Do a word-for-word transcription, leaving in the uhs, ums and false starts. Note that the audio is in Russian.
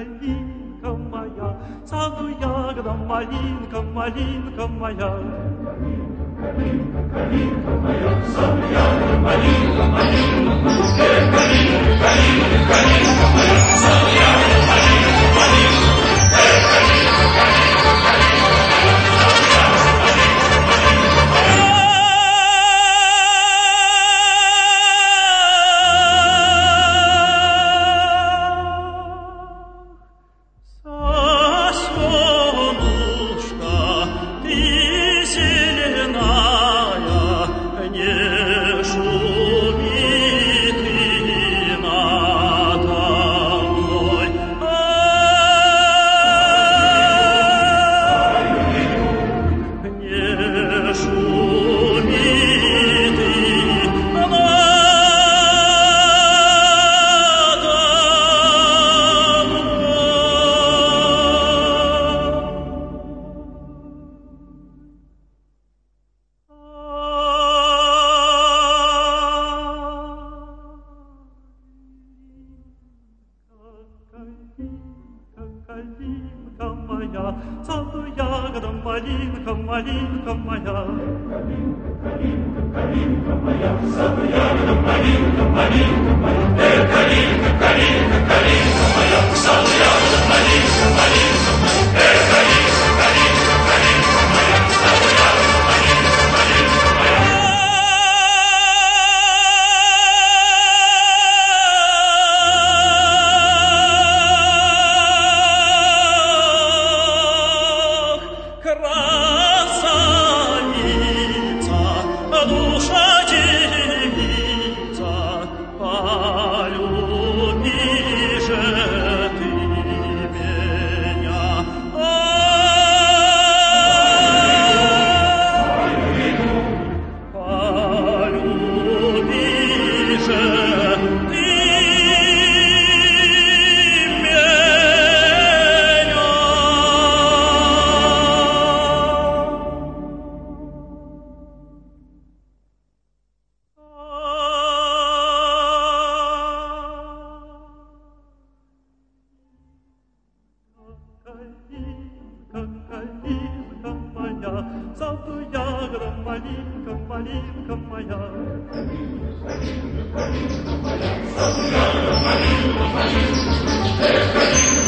калинка моя, саду ягода, малинка, малинка моя. Калинка, калинка моя, саду ягода, малинка, малинка моя. Калинка, калинка, калинка моя, саду ягода, малинка, малинка. Калинка, калинка, калинка моя, саду ягода, малинка, малинка моя. Калинка моя, саду ягода, малинка, малинка моя. Калинка, калинка, калинка моя, саду ягода, малинка, малинка моя. Калинка, калинка, калинка моя, саду ягода, малинка, малинка моя. Калинка, калинка, калинка моя, саду ягода, малинка, малинка моя. Красавица, душа девица, полюби же ты меня. Полюби же ты Калинка, калинка моя, саду ягода, малинка, малинка моя. Калинка, калинка, калинка моя, саду ягода, малинка, малинка моя.